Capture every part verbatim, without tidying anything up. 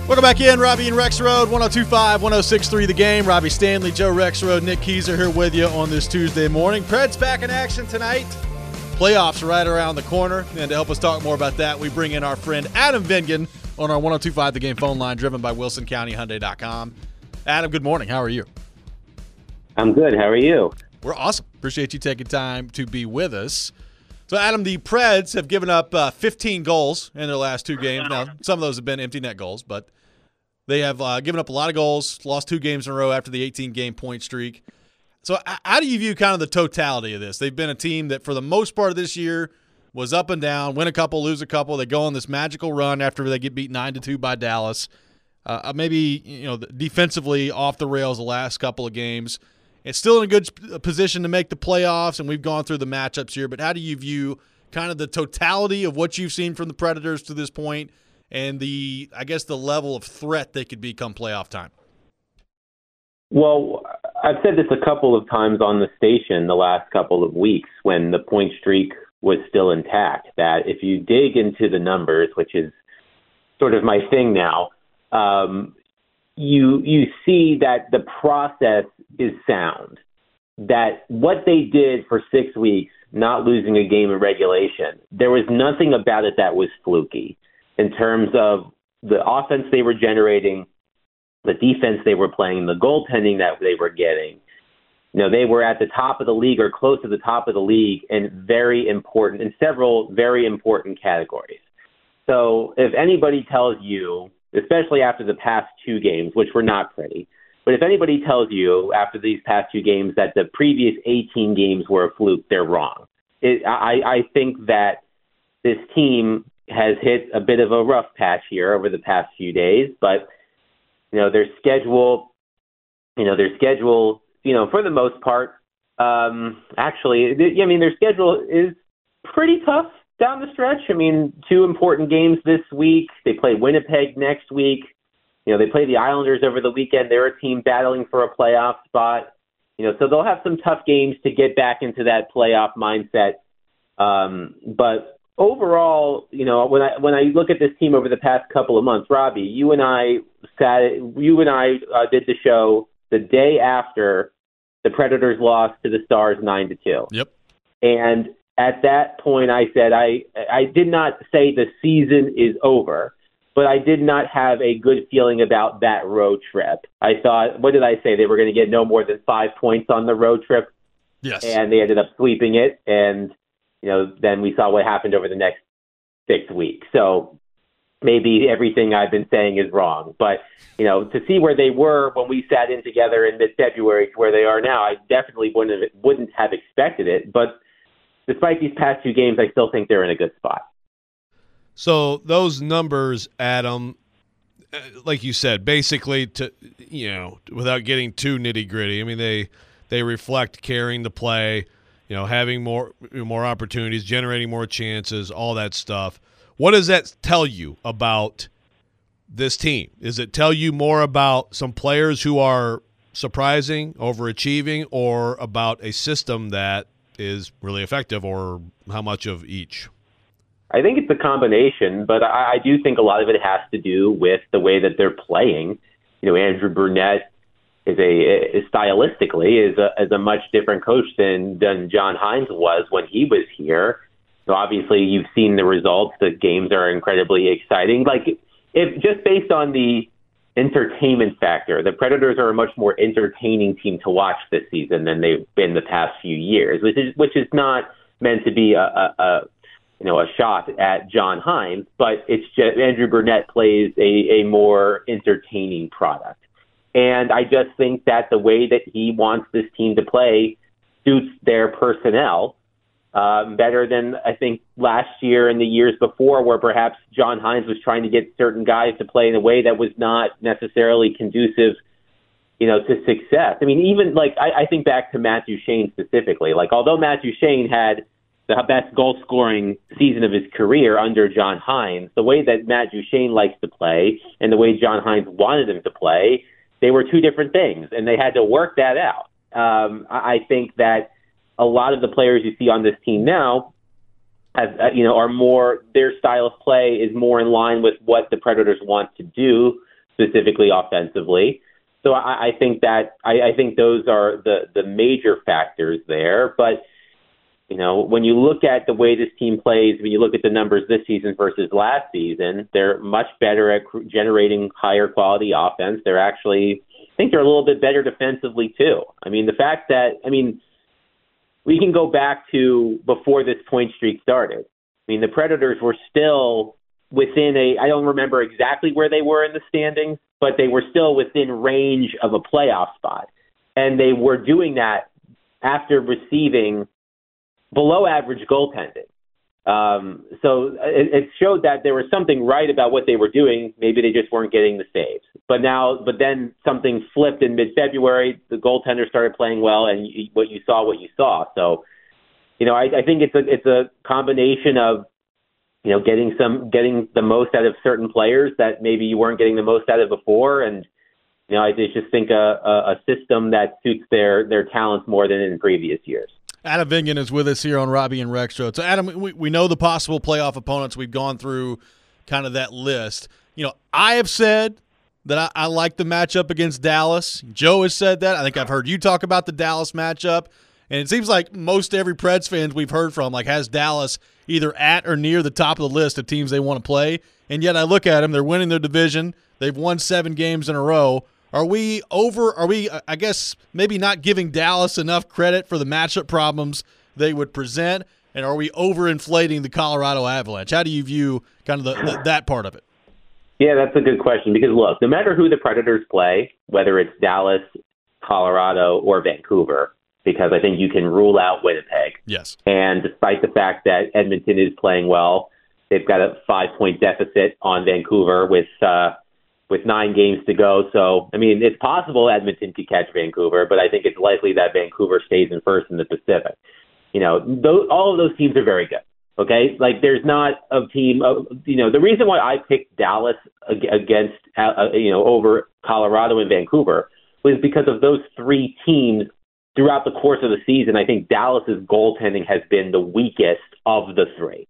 Welcome back in, Robbie and Rex Road, one oh two point five, one oh six point three The Game. Robbie Stanley, Joe Rex Road, Nick Keyser here with you on this Tuesday morning. Preds back in action tonight. Playoffs right around the corner. And to help us talk more about that, we bring in our friend Adam Vingan on our one oh two point five The Game phone line, driven by Wilson County Hyundai dot com. Adam, good morning. How are you? I'm good. How are you? We're awesome. Appreciate you taking time to be with us. So, Adam, the Preds have given up uh, fifteen goals in their last two games. Now, some of those have been empty net goals, but they have uh, given up a lot of goals, lost two games in a row after the eighteen-game point streak. So, how do you view kind of the totality of this? They've been a team that, for the most part of this year, was up and down, win a couple, lose a couple. They go on this magical run after they get beat nine to two by Dallas. Uh, maybe, you know, defensively off the rails the last couple of games. It's still in a good position to make the playoffs, and we've gone through the matchups here. But how do you view kind of the totality of what you've seen from the Predators to this point and the, I guess, the level of threat they could be come playoff time? Well, I've said this a couple of times on the station the last couple of weeks when the point streak was still intact, that if you dig into the numbers, which is sort of my thing now, um, you you see that the process is sound, that what they did for six weeks, not losing a game in regulation, there was nothing about it that was fluky in terms of the offense they were generating, the defense they were playing, the goaltending that they were getting. You know, they were at the top of the league or close to the top of the league in very important, in several very important categories. So if anybody tells you, especially after the past two games, which were not pretty, but if anybody tells you after these past two games that the previous eighteen games were a fluke, they're wrong. It, I, I think that this team has hit a bit of a rough patch here over the past few days, but you know their schedule, you know their schedule, you know for the most part, um, actually, I mean their schedule is pretty tough down the stretch. I mean, two important games this week. They play Winnipeg next week. You know, they play the Islanders over the weekend. They're a team battling for a playoff spot. You know, so they'll have some tough games to get back into that playoff mindset. Um, but overall, you know, when I when I look at this team over the past couple of months, Robbie, you and I sat, you and I uh, did the show the day after the Predators lost to the Stars nine to two. Yep. And at that point, I said I I did not say the season is over, but I did not have a good feeling about that road trip. I thought, what did I say? They were going to get no more than five points on the road trip. Yes. And they ended up sweeping it. And, you know, then we saw what happened over the next six weeks. So maybe everything I've been saying is wrong. But, you know, to see where they were when we sat in together in mid-February to where they are now, I definitely wouldn't have, wouldn't have expected it. But despite these past two games, I still think they're in a good spot. So those numbers, Adam, like you said, basically, to you know, without getting too nitty gritty, I mean they they reflect carrying the play, you know, having more more opportunities, generating more chances, all that stuff. What does that tell you about this team? Does it tell you more about some players who are surprising, overachieving, or about a system that is really effective, or how much of each? I think it's a combination, but I, I do think a lot of it has to do with the way that they're playing. You know, Andrew Brunette is a is stylistically is a is a much different coach than than John Hynes was when he was here. So obviously, you've seen the results. The games are incredibly exciting. Like, if just based on the entertainment factor, the Predators are a much more entertaining team to watch this season than they've been the past few years, which is which is not meant to be a, a, a you know, a shot at John Hynes, but it's just Andrew Brunette plays a, a more entertaining product. And I just think that the way that he wants this team to play suits their personnel um, better than I think last year and the years before, where perhaps John Hynes was trying to get certain guys to play in a way that was not necessarily conducive, you know, to success. I mean, even like I, I think back to Matt Duchene specifically. Like, although Matt Duchene had the best goal-scoring season of his career under John Hynes, the way that Matt Duchene likes to play and the way John Hynes wanted him to play, they were two different things, and they had to work that out. Um, I think that a lot of the players you see on this team now have, uh, you know, are more, their style of play is more in line with what the Predators want to do, specifically offensively. So I, I think that I, I think those are the, the major factors there. But you know, when you look at the way this team plays, when you look at the numbers this season versus last season, they're much better at generating higher quality offense. They're actually, I think they're a little bit better defensively too. I mean, the fact that, I mean, we can go back to before this point streak started. I mean, the Predators were still within a, I don't remember exactly where they were in the standings, but they were still within range of a playoff spot. And they were doing that after receiving below average goaltending. Um, so it, it showed that there was something right about what they were doing. Maybe they just weren't getting the saves. But now, but then something flipped in mid-February. The goaltender started playing well, and you, what you saw, what you saw. So, you know, I, I think it's a it's a combination of, you know, getting some getting the most out of certain players that maybe you weren't getting the most out of before, and you know, I just think a, a, a system that suits their their talents more than in previous years. Adam Vingan is with us here on Robbie and Rex Show. So, Adam, we, we know the possible playoff opponents. We've gone through kind of that list. You know, I have said that I, I like the matchup against Dallas. Joe has said that. I think I've heard you talk about the Dallas matchup. And it seems like most every Preds fans we've heard from like has Dallas either at or near the top of the list of teams they want to play. And yet I look at them, they're winning their division. They've won seven games in a row. Are we over, are we, I guess, maybe not giving Dallas enough credit for the matchup problems they would present? And are we overinflating the Colorado Avalanche? How do you view kind of the, the, that part of it? Yeah, that's a good question because, look, no matter who the Predators play, whether it's Dallas, Colorado, or Vancouver, because I think you can rule out Winnipeg. Yes. And despite the fact that Edmonton is playing well, they've got a five-point deficit on Vancouver with uh, with nine games to go. So, I mean, it's possible Edmonton could catch Vancouver, but I think it's likely that Vancouver stays in first in the Pacific. You know, those, all of those teams are very good. Okay? Like, there's not a team, of, you know, the reason why I picked Dallas against, uh, you know, over Colorado and Vancouver was because of those three teams throughout the course of the season. I think Dallas's goaltending has been the weakest of the three.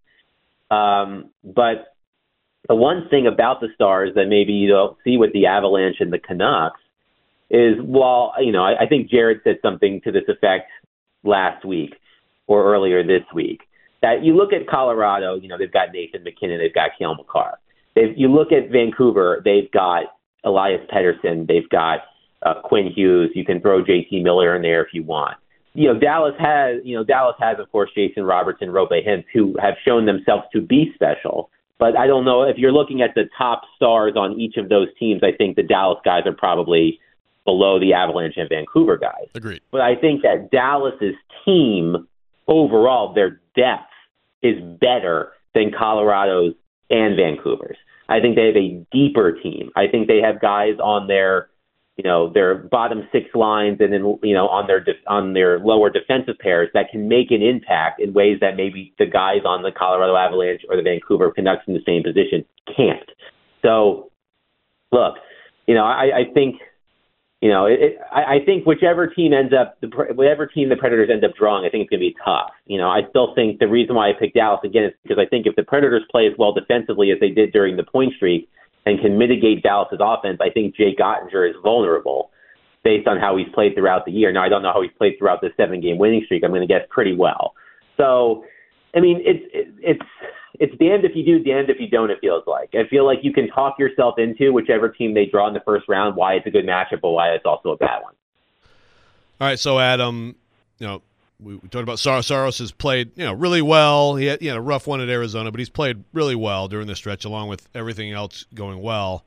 Um, but the one thing about the Stars that maybe you don't see with the Avalanche and the Canucks is, well, you know, I, I think Jared said something to this effect last week or earlier this week, that you look at Colorado, you know, they've got Nathan McKinnon, they've got Cale Makar. If you look at Vancouver, they've got Elias Pettersson, they've got uh, Quinn Hughes. You can throw J T Miller in there if you want. You know, Dallas has, you know, Dallas has, of course, Jason Robertson, Roope Hintz, who have shown themselves to be special. But I don't know if you're looking at the top stars on each of those teams. I think the Dallas guys are probably below the Avalanche and Vancouver guys. Agreed. But I think that Dallas's team overall, their depth is better than Colorado's and Vancouver's. I think they have a deeper team. I think they have guys on their, you know, their bottom six lines and then, you know, on their de- on their lower defensive pairs that can make an impact in ways that maybe the guys on the Colorado Avalanche or the Vancouver Canucks in the same position can't. So, look, you know, I, I think, you know, it, it, I, I think whichever team ends up, the, whatever team the Predators end up drawing, I think it's going to be tough. You know, I still think the reason why I picked Dallas again is because I think if the Predators play as well defensively as they did during the point streak, and can mitigate Dallas's offense, I think Jake Ottinger is vulnerable based on how he's played throughout the year. Now, I don't know how he's played throughout this seven-game winning streak. I'm going to guess pretty well. So, I mean, it's it's it's damned if you do, damned if you don't, it feels like. I feel like you can talk yourself into whichever team they draw in the first round, why it's a good matchup, but why it's also a bad one. All right, so, Adam, you know, we talked about Saros. Saros has played, you know, really well. He had, you know, a rough one at Arizona, but he's played really well during the stretch, along with everything else going well.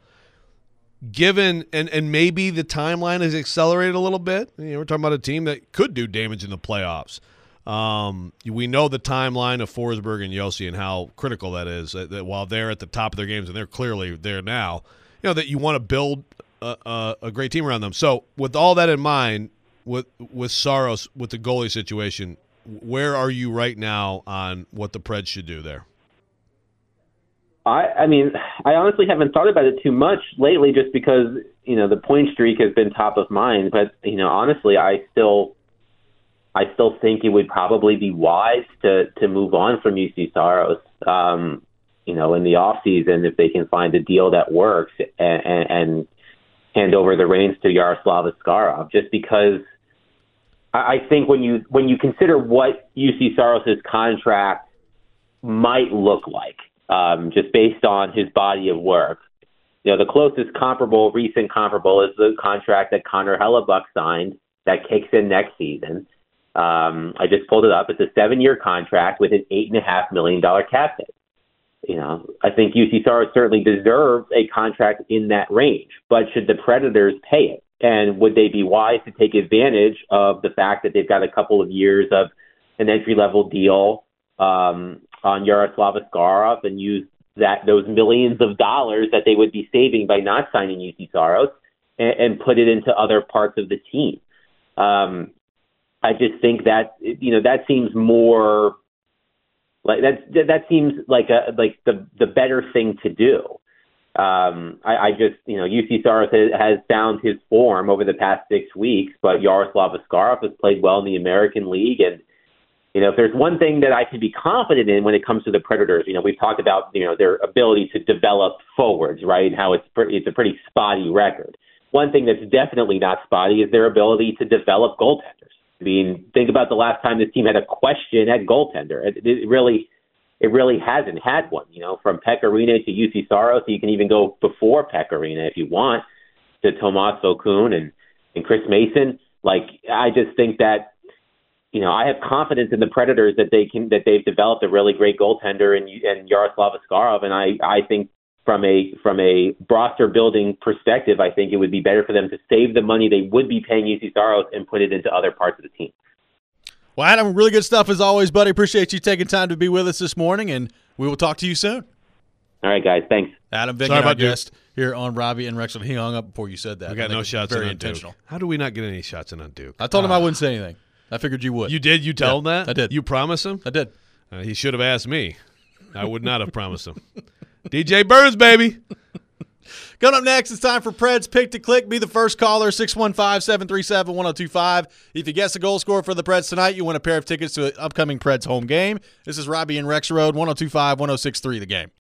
Given and and maybe the timeline has accelerated a little bit. You know, we're talking about a team that could do damage in the playoffs. Um, we know the timeline of Forsberg and Yossi and how critical that is. That, that while they're at the top of their games and they're clearly there now, you know that you want to build a, a, a great team around them. So, with all that in mind. With with Saros, with the goalie situation, where are you right now on what the Preds should do there? I, I mean, I honestly haven't thought about it too much lately just because, you know, the point streak has been top of mind. But, you know, honestly, I still I still think it would probably be wise to, to move on from U C Saros. Um, you know, in the off season if they can find a deal that works and, and, and hand over the reins to Yaroslav Askarov, just because I, I think when you when you consider what U C Saros' contract might look like, um, just based on his body of work, you know, the closest comparable, recent comparable is the contract that Connor Hellebuck signed that kicks in next season. Um, I just pulled it up. It's a seven-year contract with an eight and a half million dollar cap hit. You know, I think U C Saros certainly deserves a contract in that range, but should the Predators pay it? And would they be wise to take advantage of the fact that they've got a couple of years of an entry-level deal um, on Yaroslav Askarov and use that those millions of dollars that they would be saving by not signing U C Saros and, and put it into other parts of the team? Um, I just think that, you know, that seems more like that. That seems like a like the the better thing to do. Um, I, I just, you know, U C Saros has, has found his form over the past six weeks, but Yaroslav Askarov has played well in the American League, and you know, if there's one thing that I can be confident in when it comes to the Predators, you know, we've talked about, you know, their ability to develop forwards, right? And how it's pretty, it's a pretty spotty record. One thing that's definitely not spotty is their ability to develop goaltenders. I mean, think about the last time this team had a question at goaltender. It, it really, it really hasn't had one. You know, from Pekka Rinne to U C Saros, you can even go before Pekka Rinne if you want, to Tomas Okun and and Chris Mason. Like, I just think that, you know, I have confidence in the Predators that they can that they've developed a really great goaltender in and Yaroslav Askarov, and I, I think from a from a roster building perspective, I think it would be better for them to save the money they would be paying U C Saros and put it into other parts of the team. Well, Adam, really good stuff as always, buddy. Appreciate you taking time to be with us this morning, and we will talk to you soon. All right, guys. Thanks. Adam Vingan, our guest here on Robbie and Rexel. He hung up before you said that. We got no shots very in on intentional. Duke. How do we not get any shots in on Duke? I told ah. him I wouldn't say anything. I figured you would. You did? You tell yeah, him that? I did. You promised him? I did. Uh, he should have asked me. I would not have promised him. D J Burns, baby. Coming up next, it's time for Preds Pick to Click. Be the first caller, six one five, seven three seven, one oh two five. If you guess the goal scorer for the Preds tonight, you win a pair of tickets to an upcoming Preds home game. This is Robbie and Rex Road, one oh two five, one oh six three, The Game.